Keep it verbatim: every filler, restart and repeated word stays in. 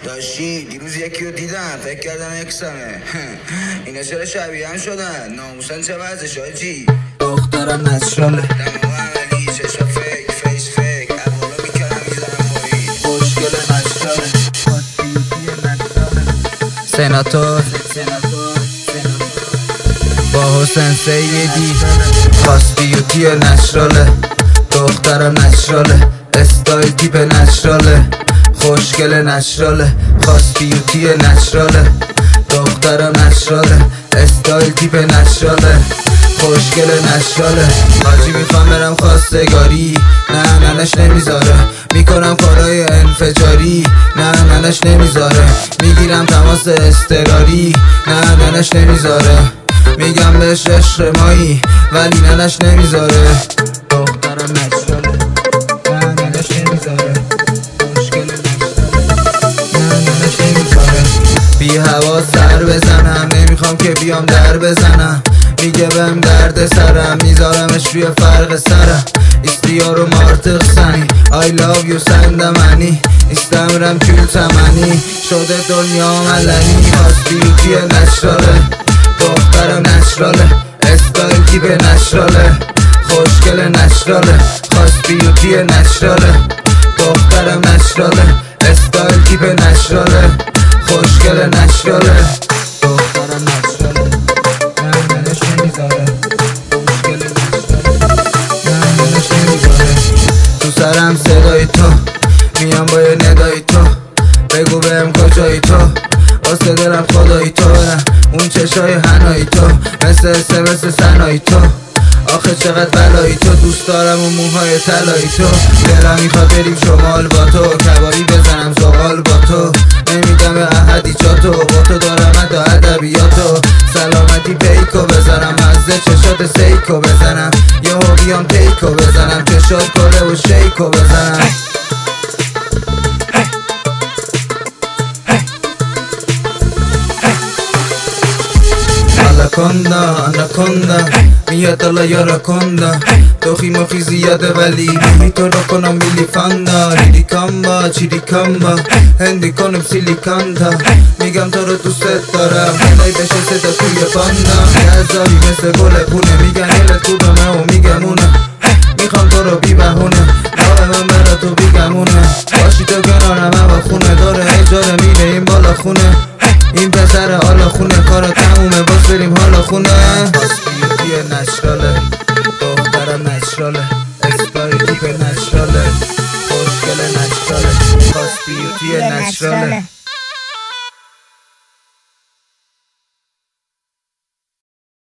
داشتی دیروز یکی رو دیدم فکر کردم اکسمه اینا چرا شبیه هم شدن ناموسن چه وضعش آجی دخترم نچراله دماغ عملی چشا فیک فیس فیک اولا میکردم میزنم بایی خوشگل نچراله بیوتی نچراله سناتور با حسین سیدی خاص بیوتی نچراله دخترم نچراله استایل تیپ نچراله خوشگل نچراله خاص بیوتی نچراله دخترم نچراله استایل تیپ نچراله خوشگل نچراله حاجی میخوام برم خواستگاری نه ننش نمیذاره میکنم کارهای انفجاری نه ننش نمیذاره میگیرم تماس اضطراری نه ننش نمیذاره میگم بهش عشق مایی ولی ننش نمیذاره دخترم نچراله نه ننش نمیذاره بی هوا سر بزنم نمیخوام که بیام در بزنم میگه بهم درد سرم میذارمش روی فرق سرم استیارو مارتق سنی I love you سندمنی استمرم کل تمنی شده دنیا ملنی خاص بیوتی نچراله دخترم نچراله استایل تیپ نچراله خوشگل نچراله خاص بیوتی نچراله دخترم نچراله استایل تیپ نچراله خوشگل نچراله دخترم نچراله نه ننش نمیذاره خوشگل نچراله نه ننش نمیذاره تو سرم صدای تو میام با یه ندای تو بگو بهم کجایی تو واسه دلم خدایی تو نه اون چشای هنایی تو مثل سمس سنایی تو آخه چقدر بلایی تو دوست دارم اون موهای طلایی تو دلم میخواد بریم شمال با تو کبابی بزنم زغال با تو نمیدم به احدی چاتو با تو دارم حتی ادبیاتو سلامتی پیکو بزنم مزه چشات سیکو بزنم یه هو بیام پیکو بزنم چشات کله و شیکو بزنم آناکوندا آناکوندا میاد الا یاراکوندا توخی مخی زیاده ولی میمی تو رو کنم میلی فاندا لیلی کامبا چیلی کامبا هندی کنم سیلیکاندا میگم تو رو دوست دارم هلای بشه صدا توی باندا نزاری مثل گل پونه میگن هلت کدومه و میگمونه میخوام تو رو بی بهونه راه من برا تو بیگمونه باشی تو کنارم هوا خونه داره اجاره میره این بالا خونه این پسر حالا خونه کارا تمومه باز بریم حالا خونه خاص بیوتی نچراله دخترم نچراله استایل تیپ نچراله خوشگل نچراله خاص بیوتی نچراله